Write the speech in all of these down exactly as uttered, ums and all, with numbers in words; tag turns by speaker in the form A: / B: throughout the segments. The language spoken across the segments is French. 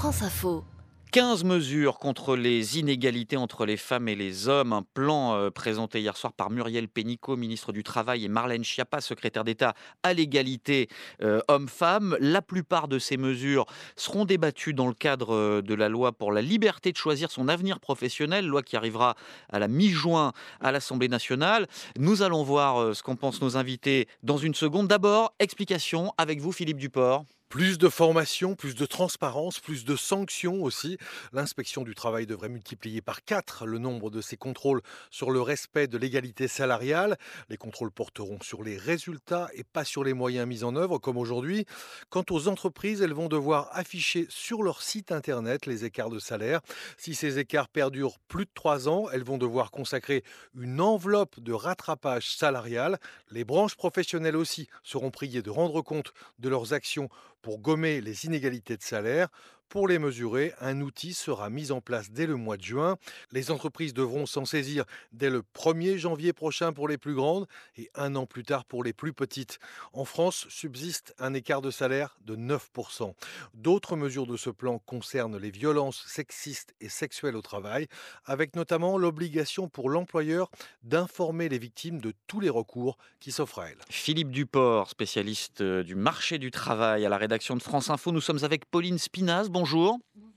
A: France Info.
B: quinze mesures contre les inégalités entre les femmes et les hommes. Un plan euh, présenté hier soir par Muriel Pénicaud, ministre du Travail, et Marlène Schiappa, secrétaire d'État à l'égalité euh, hommes-femmes. La plupart de ces mesures seront débattues dans le cadre euh, de la loi pour la liberté de choisir son avenir professionnel, loi qui arrivera à la mi-juin à l'Assemblée nationale. Nous allons voir euh, ce qu'en pensent nos invités dans une seconde. D'abord, explication avec vous, Philippe Duport.
C: Plus de formation, plus de transparence, plus de sanctions aussi. L'inspection du travail devrait multiplier par quatre le nombre de ses contrôles sur le respect de l'égalité salariale. Les contrôles porteront sur les résultats et pas sur les moyens mis en œuvre comme aujourd'hui. Quant aux entreprises, elles vont devoir afficher sur leur site internet les écarts de salaire. Si ces écarts perdurent plus de trois ans, elles vont devoir consacrer une enveloppe de rattrapage salarial. Les branches professionnelles aussi seront priées de rendre compte de leurs actions pour gommer les inégalités de salaire. Pour les mesurer, un outil sera mis en place dès le mois de juin. Les entreprises devront s'en saisir dès le premier janvier prochain pour les plus grandes et un an plus tard pour les plus petites. En France, subsiste un écart de salaire de neuf pour cent. D'autres mesures de ce plan concernent les violences sexistes et sexuelles au travail, avec notamment l'obligation pour l'employeur d'informer les victimes de tous les recours qui s'offrent à elles.
B: Philippe Duport, spécialiste euh, du marché du travail à la rédaction de France Info. Nous sommes avec Pauline Spinaz. Bonjour.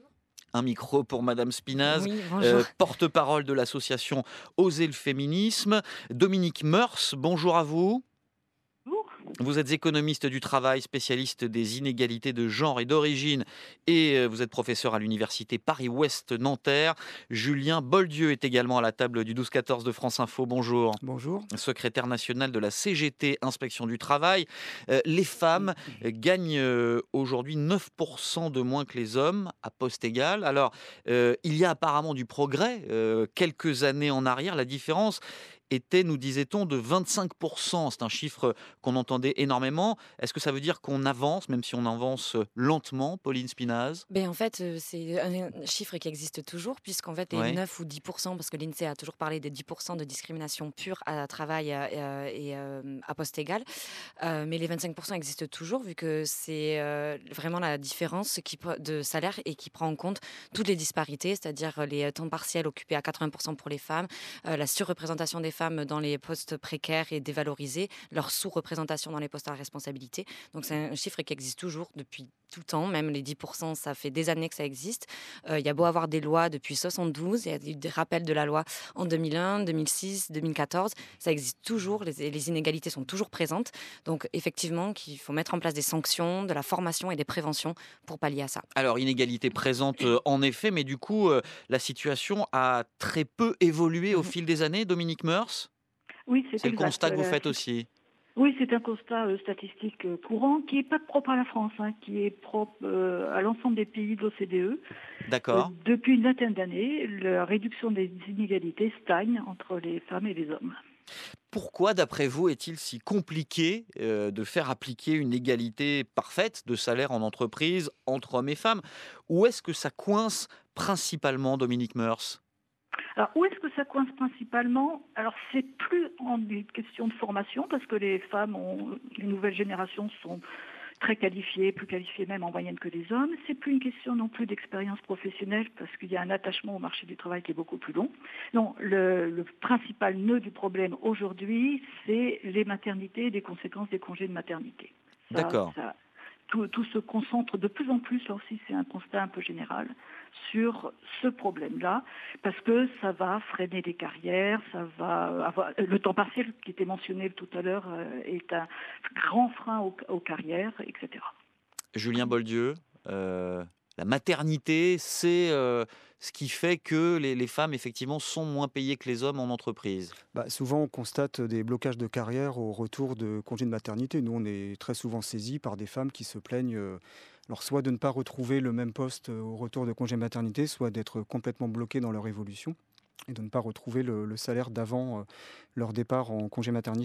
B: Un micro pour Madame Spinaz,
D: Oui, bonjour.
B: euh, porte-parole de l'association Oser le féminisme. Dominique Meurs, bonjour à vous.
E: Bonjour.
B: Vous êtes économiste du travail, spécialiste des inégalités de genre et d'origine, et euh, vous êtes professeur à l'université Paris-Ouest Nanterre. Julien Boldieu est également à la table du douze quatorze de France Info. Bonjour.
F: Bonjour.
B: Secrétaire national de la C G T, Inspection du Travail. Euh, les femmes euh, gagnent euh, aujourd'hui neuf pour cent de moins que les hommes à poste égal. Alors, euh, il y a apparemment du progrès. Euh, quelques années en arrière, la différence était, nous disait-on, de vingt-cinq pour cent. C'est un chiffre qu'on entendait énormément. Est-ce que ça veut dire qu'on avance, même si on avance lentement, Pauline Spinaz?
D: Ben, en fait, euh, c'est un chiffre qui existe toujours, puisqu'en fait, les
B: Ouais.
D: neuf ou dix pour cent, parce que l'INSEE a toujours parlé des dix pour cent de discrimination pure à travail euh, et euh, à poste égal. Euh, mais les vingt-cinq pour cent existent toujours, vu que c'est euh, vraiment la différence qui, pre- de salaire et qui prend en compte toutes les disparités, c'est-à-dire les temps partiels occupés à quatre-vingts pour cent pour les femmes, euh, la surreprésentation des femmes dans les postes précaires et dévalorisés, leur sous-représentation dans les postes à responsabilité. Donc c'est un chiffre qui existe toujours depuis tout le temps, même les dix pour cent, ça fait des années que ça existe. Euh, il y a beau avoir des lois depuis soixante-douze, il y a eu des rappels de la loi en deux mille un, deux mille six, deux mille quatorze, ça existe toujours, les, les inégalités sont toujours présentes. Donc effectivement, qu'il faut mettre en place des sanctions, de la formation et des préventions pour pallier à ça.
B: Alors, inégalité présente euh, en effet, mais du coup, euh, la situation a très peu évolué au
D: Mhm.
B: fil des années, Dominique Meurs.
E: Oui, c'est
B: C'est le
E: exact.
B: constat que vous
E: La-
B: faites aussi.
E: Oui, c'est un constat euh, statistique euh, courant qui n'est pas propre à la France, hein, qui est propre euh, à l'ensemble des pays de l'O C D E. Euh,
B: D'accord.
E: depuis une vingtaine d'années, la réduction des inégalités stagne entre les femmes et les hommes.
B: Pourquoi, d'après vous, est-il si compliqué euh, de faire appliquer une égalité parfaite de salaire en entreprise entre hommes et femmes? Où est-ce que ça coince principalement, Dominique Meurs?
E: Alors, où est-ce que ça coince principalement? Alors, c'est plus en une question de formation, parce que les femmes, ont, les nouvelles générations sont très qualifiées, plus qualifiées même en moyenne que les hommes. C'est plus une question non plus d'expérience professionnelle, parce qu'il y a un attachement au marché du travail qui est beaucoup plus long. Non, le, le principal nœud du problème aujourd'hui, c'est les maternités et les conséquences des congés de maternité. Ça,
B: D'accord.
E: ça- tout, tout se concentre de plus en plus, là aussi c'est un constat un peu général, sur ce problème-là, parce que ça va freiner les carrières, ça va avoir le temps partiel qui était mentionné tout à l'heure euh, est un grand frein aux, aux carrières, et cetera.
B: Julien Boldieu, euh, la maternité, c'est euh, ce qui fait que les, les femmes, effectivement, sont moins payées que les hommes en entreprise.
F: Bah, souvent, on constate des blocages de carrière au retour de congé de maternité. Nous, on est très souvent saisis par des femmes qui se plaignent, euh, alors soit de ne pas retrouver le même poste euh, au retour de congé de maternité, soit d'être complètement bloquées dans leur évolution et de ne pas retrouver le, le salaire d'avant euh, leur départ en congé maternité, oui.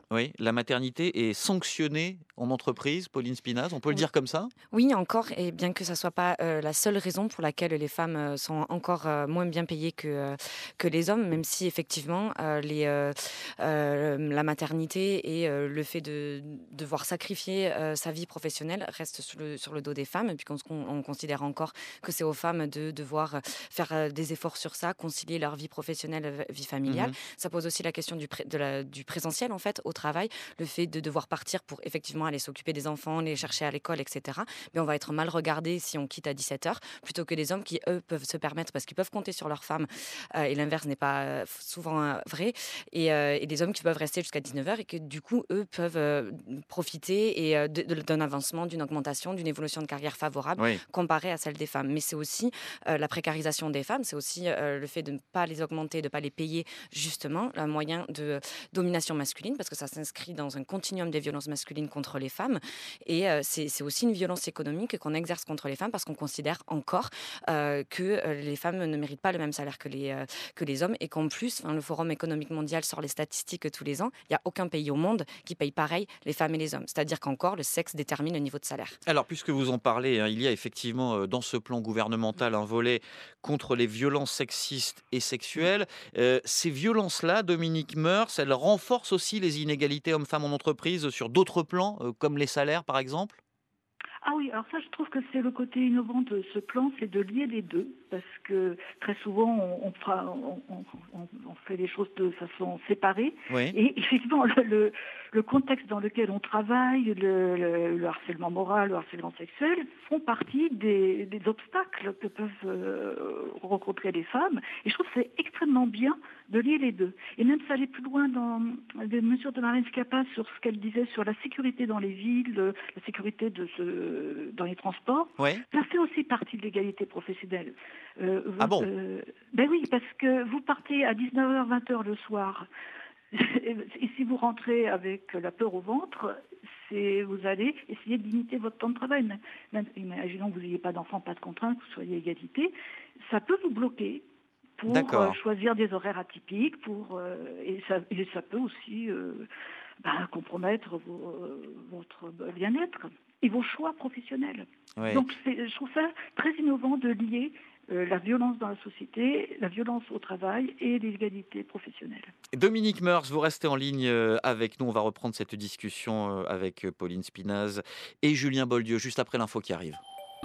B: Oui, la maternité est sanctionnée en entreprise, Pauline Spinaz, on peut le
D: Oui.
B: dire comme ça?
D: Oui, encore, et bien que ça soit pas euh, la seule raison pour laquelle les femmes euh, sont encore euh, moins bien payées que, euh, que les hommes, même si effectivement euh, les, euh, euh, la maternité et euh, le fait de devoir sacrifier euh, sa vie professionnelle reste sur le, sur le dos des femmes, puisqu'on se con- on considère encore que c'est aux femmes de devoir faire euh, des efforts sur ça, concilier leur vie professionnelle, euh, vie familiale.
B: Mmh.
D: Ça pose aussi la question du, pré- de la- du présentiel en fait au travail, le fait de devoir partir pour effectivement aller s'occuper des enfants, les chercher à l'école, et cetera. Mais on va être mal regardé si on quitte à dix-sept heures, plutôt que les hommes qui, eux, peuvent se permettre, parce qu'ils peuvent compter sur leurs femmes, euh, et l'inverse n'est pas euh, souvent euh, vrai, et, euh, et des hommes qui peuvent rester jusqu'à dix-neuf heures et que du coup, eux, peuvent euh, profiter et, euh, de- de- d'un avancement, d'une augmentation, d'une évolution de carrière favorable
B: Oui.
D: comparée à celle des femmes. Mais c'est aussi euh, la précarisation des femmes, c'est aussi euh, le fait de ne pas les augmenter, de ne pas les payer, justement, un moyen de domination masculine, parce que ça s'inscrit dans un continuum des violences masculines contre les femmes. Et euh, c'est c'est aussi une violence économique qu'on exerce contre les femmes, parce qu'on considère encore euh, que euh, les femmes ne méritent pas le même salaire que les, euh, que les hommes, et qu'en plus, enfin, le Forum économique mondial sort les statistiques tous les ans, il n'y a aucun pays au monde qui paye pareil les femmes et les hommes. C'est-à-dire qu'encore, le sexe détermine le niveau de salaire.
B: Alors, puisque vous en parlez, hein, il y a effectivement euh, dans ce plan gouvernemental un volet contre les violences sexistes et sexuelles. Euh, ces violences-là, Dominique Meurs, elles renforcent aussi les inégalités hommes-femmes en entreprise sur d'autres plans, euh, comme les salaires par exemple?
E: Ah oui, alors ça, je trouve que c'est le côté innovant de ce plan, c'est de lier les deux, parce que très souvent, on, on, fera- on- on- on- on fait les choses de façon séparée.
B: Oui.
E: Et effectivement, le, le- le contexte dans lequel on travaille, le, le- le harcèlement moral, le harcèlement sexuel, font partie des, des obstacles que peuvent euh, rencontrer les femmes. Et je trouve que c'est extrêmement bien de lier les deux. Et même ça allait plus loin dans les mesures de Marlène Schiappa sur ce qu'elle disait sur la sécurité dans les villes, euh, la sécurité de ce, dans les transports.
B: Oui.
E: Ça fait aussi partie de l'égalité professionnelle. Euh, vous-
B: Ah bon?
E: euh, Ben oui, parce que vous partez à dix-neuf heures, vingt heures le soir. Et si vous rentrez avec la peur au ventre, c'est vous allez essayer de limiter votre temps de travail. Même- même- Imaginons que vous n'ayez pas d'enfants, pas de contraintes, que vous soyez à égalité, ça peut vous bloquer pour euh,
B: D'accord.
E: choisir des horaires atypiques, pour euh, et, ça, et ça peut aussi euh, ben, compromettre vos- euh, votre bien-être et vos choix professionnels.
B: Oui.
E: Donc c'est- je trouve ça très innovant de lier euh, la violence dans la société, la violence au travail et l'égalité professionnelle.
B: Dominique Meurs, vous restez en ligne euh, avec nous. On va reprendre cette discussion euh, avec euh, Pauline Spinaz et Julien Boldieu juste après l'info qui arrive.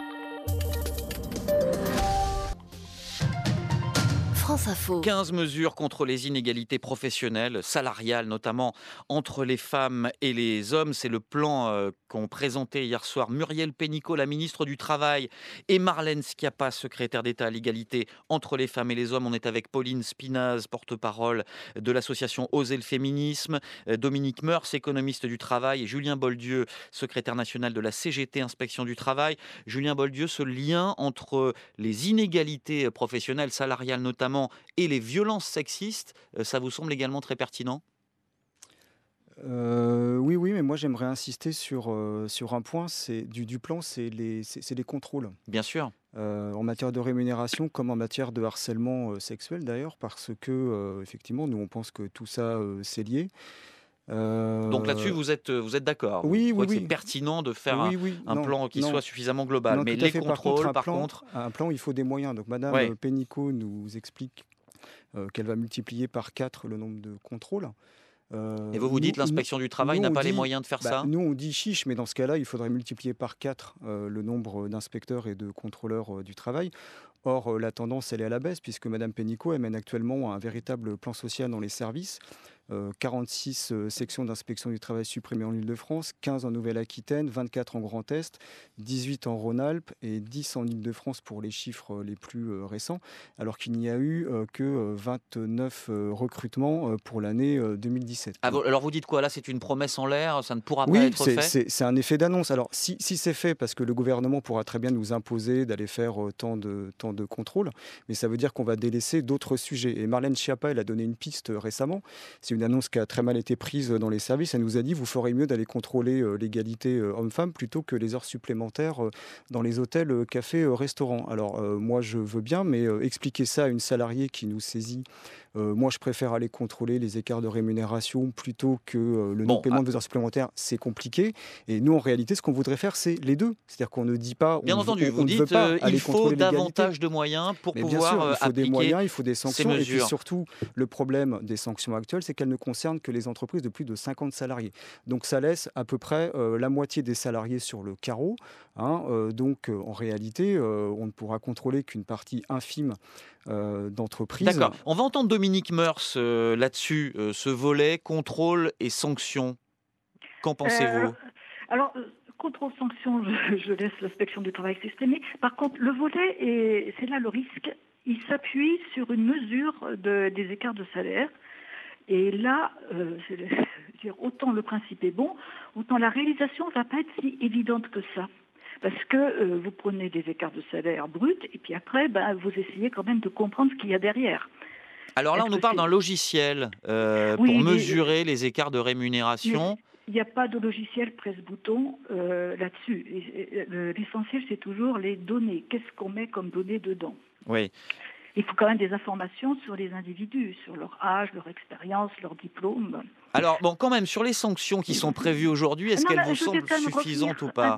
A: France Info.
B: quinze mesures contre les inégalités professionnelles, salariales notamment, entre les femmes et les hommes. C'est le plan euh, qu'ont présenté hier soir Muriel Pénicaud, la ministre du Travail, et Marlène Schiappa, secrétaire d'État à l'égalité entre les femmes et les hommes. On est avec Pauline Spinaz, porte-parole de l'association Oser le féminisme, euh, Dominique Meurs, économiste du travail, et Julien Boldieu, secrétaire national de la C G T, Inspection du travail. Julien Boldieu, ce lien entre les inégalités professionnelles, salariales notamment, et les violences sexistes, euh, ça vous semble également très pertinent?
F: Euh, oui, oui, mais moi j'aimerais insister sur, euh, sur un point c'est, du, du plan, c'est les, c'est, c'est les contrôles.
B: Bien sûr.
F: Euh, en matière de rémunération comme en matière de harcèlement euh, sexuel d'ailleurs, parce que euh, effectivement, nous on pense que tout ça euh, c'est lié. Euh,
B: Donc là-dessus, vous êtes, euh, vous êtes d'accord?
F: oui,
B: Vous trouvez
F: oui,
B: que c'est
F: oui.
B: pertinent de faire
F: oui,
B: un,
F: oui,
B: un
F: non,
B: plan qui
F: non,
B: soit suffisamment global.
F: non,
B: Mais
F: tout à
B: les
F: fait. Par
B: contrôles,
F: contre, un
B: par
F: plan,
B: contre,
F: un plan, il faut des moyens. Donc Madame
B: Ouais.
F: euh, Pénicaud nous explique euh, qu'elle va multiplier par quatre le nombre de contrôles. Euh,
B: et vous vous
F: nous-
B: dites l'inspection du travail
F: nous,
B: n'a
F: on
B: pas les
F: dit-
B: moyens de faire
F: bah,
B: ça?
F: Nous, on dit chiche, mais dans ce cas-là, il faudrait multiplier par quatre euh, le nombre d'inspecteurs et de contrôleurs euh, du travail. Or, euh, la tendance, elle est à la baisse, puisque Madame Pénicaud, elle mène actuellement un véritable plan social dans les services. Euh, quarante-six euh, sections d'inspection du travail supprimées en Île-de-France, quinze en Nouvelle-Aquitaine, vingt-quatre en Grand Est, dix-huit en Rhône-Alpes et dix en Île-de-France pour les chiffres euh, les plus euh, récents, alors qu'il n'y a eu euh, que euh, vingt-neuf euh, recrutements euh, pour l'année euh, deux mille dix-sept.
B: Ah, vous- alors vous dites quoi? Là, c'est une promesse en l'air, ça ne pourra pas
F: Oui,
B: être
F: c'est,
B: fait?
F: c'est- c'est un effet d'annonce. Alors, si, si c'est fait, parce que le gouvernement pourra très bien nous imposer d'aller faire euh, tant de, tant de contrôles, mais ça veut dire qu'on va délaisser d'autres sujets. Et Marlène Schiappa, elle a donné une piste euh, récemment. Si c'était une annonce qui a très mal été prise dans les services. Elle nous a dit, vous ferez mieux d'aller contrôler euh, l'égalité euh, homme-femme plutôt que les heures supplémentaires euh, dans les hôtels, euh, cafés, euh, restaurants. Alors, euh, moi, je veux bien, mais euh, expliquer ça à une salariée qui nous saisit. Euh, moi, je préfère aller contrôler les écarts de rémunération plutôt que euh, le
B: Bon,
F: non-paiement
B: ah,
F: de vos heures supplémentaires. C'est compliqué. Et nous, en réalité, ce qu'on voudrait faire, c'est les deux. C'est-à-dire qu'on ne dit pas,
B: bien
F: on,
B: entendu,
F: on-
B: vous
F: on ne veut
B: dites
F: pas
B: euh,
F: aller
B: il faut
F: contrôler l'égalité.
B: davantage de moyens pour
F: Mais bien
B: pouvoir
F: sûr,
B: euh,
F: il faut des
B: appliquer
F: moyens, il faut des
B: ces
F: sanctions. Et puis
B: mesures.
F: surtout, le problème des sanctions actuelles, c'est qu'elles ne concernent que les entreprises de plus de cinquante salariés. Donc ça laisse à peu près euh, la moitié des salariés sur le carreau. hein. Euh, donc euh, en réalité, euh, on ne pourra contrôler qu'une partie infime euh, d'entreprises.
B: D'accord. On va entendre Dominique Meurs euh, là-dessus, euh, ce volet contrôle et sanctions. Qu'en
E: Euh,
B: pensez-vous?
E: alors, euh, contrôle sanction, je, je laisse l'inspection du travail s'exprimer. Par contre, le volet, et c'est là le risque, il s'appuie sur une mesure de- des écarts de salaire. Et là, euh, c'est le- je veux dire, autant le principe est bon, autant la réalisation ne va pas être si évidente que ça. Parce que euh, vous prenez des écarts de salaire bruts, et puis après, ben, vous essayez quand même de comprendre ce qu'il y a derrière.
B: Alors là, on
E: Est-ce
B: nous
E: que
B: parle
E: c'est...
B: d'un logiciel euh, pour
E: Oui, mais,
B: mesurer les écarts de
E: mais
B: rémunération.
E: il n'y a pas de logiciel presse-bouton euh, là-dessus. Et- et, euh, L'essentiel, c'est toujours les données. Qu'est-ce qu'on met comme données dedans?
B: Oui.
E: Il faut quand même des informations sur les individus, sur leur âge, leur expérience, leur diplôme.
B: Alors, bon, quand même, sur les sanctions qui sont prévues aujourd'hui, est-ce
E: Non,
B: qu'elles
E: mais
B: vous
E: je voudrais
B: semblent
E: quand même
B: suffisantes
E: revenir
B: ou pas?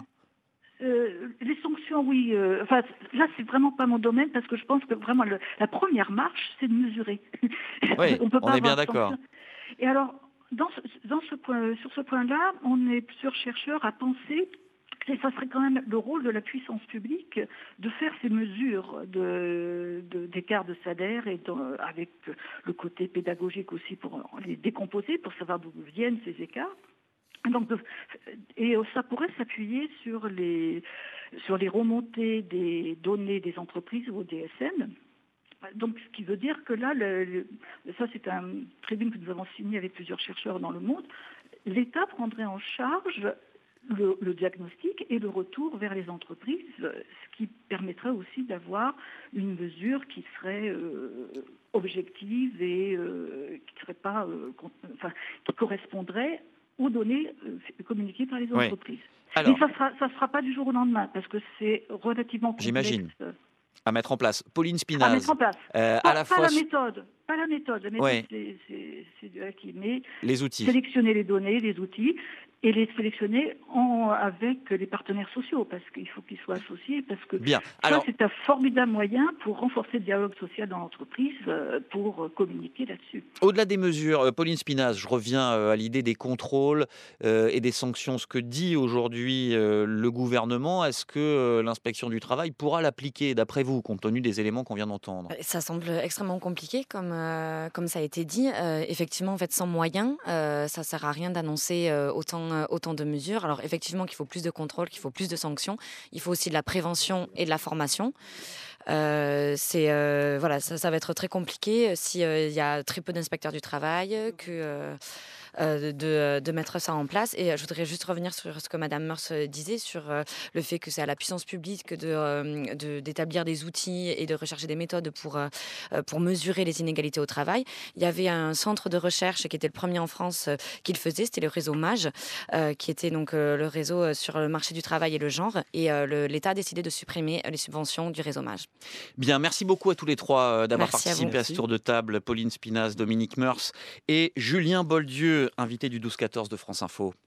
E: Euh, les sanctions, oui. euh, enfin, là, c'est vraiment pas mon domaine parce que je pense que vraiment le- la première marche, c'est de mesurer.
B: Oui,
E: on peut
B: on
E: pas
B: est bien
E: avoir de
B: d'accord.
E: sanctions. Et alors, dans ce, dans ce point, sur ce point-là, on est plusieurs chercheurs à penser que ça serait quand même le rôle de la puissance publique de faire ces mesures de, de- d'écart de salaire et dans- avec le côté pédagogique aussi pour les décomposer, pour savoir d'où viennent ces écarts. Donc, de- et ça pourrait s'appuyer sur les, sur les remontées des données des entreprises ou des D S N. Donc, ce qui veut dire que là, le- le- ça c'est un tribune que nous avons signé avec plusieurs chercheurs dans le monde, l'État prendrait en charge le, le diagnostic et le retour vers les entreprises, ce qui permettrait aussi d'avoir une mesure qui serait euh, objective et euh, qui serait pas, euh, con- enfin, qui correspondrait aux données euh, communiquées par les
B: Oui.
E: entreprises.
B: Alors,
E: Mais ça sera, ça sera pas du jour au lendemain parce que c'est relativement complexe
B: j'imagine, à mettre en place. Pauline
E: à mettre
B: Spinaz,
E: en place.
B: euh, à
E: Pas,
B: la
E: pas
B: fois
E: la méthode, pas la méthode. La méthode,
B: Ouais.
E: c'est, c'est, c'est du acquis. Mais
B: les outils.
E: sélectionner les données, les outils, et les sélectionner en, avec les partenaires sociaux, parce qu'il faut qu'ils soient associés, parce que
B: Bien.
E: ça,
B: Alors,
E: c'est un formidable moyen pour renforcer le dialogue social dans l'entreprise, euh, pour euh, communiquer là-dessus.
B: au-delà des mesures, euh, Pauline Spinaz, je reviens euh, à l'idée des contrôles euh, et des sanctions. Ce que dit aujourd'hui euh, le gouvernement, est-ce que euh, l'inspection du travail pourra l'appliquer, d'après vous, compte tenu des éléments qu'on vient d'entendre?
D: Ça semble extrêmement compliqué, comme, euh, comme ça a été dit. Euh, effectivement, en fait, sans moyens, euh, ça ne sert à rien d'annoncer euh, autant, euh, autant de mesures. Alors, effectivement, qu'il faut plus de contrôle, qu'il faut plus de sanctions. Il faut aussi de la prévention et de la formation. Euh, c'est, euh, voilà, ça, ça va être très compliqué s'il y a très peu d'inspecteurs du travail, que... euh, euh, de, de mettre ça en place. Et je voudrais juste revenir sur ce que Madame Meurs disait, sur euh, le fait que c'est à la puissance publique de, euh, de- d'établir des outils et de rechercher des méthodes pour, euh, pour mesurer les inégalités au travail. Il y avait un centre de recherche qui était le premier en France euh, qui le faisait, c'était le réseau MAGE, euh, qui était donc euh, le réseau euh, sur le marché du travail et le genre. Et euh, le- l'État a décidé de supprimer les subventions du réseau MAGE.
B: Bien, merci beaucoup à tous les trois euh, d'avoir
D: Merci à vous.
B: participé à, ce tour de table. Pauline Spinaz, Dominique Meurs et Julien Boldieu, invité du douze quatorze de France Info.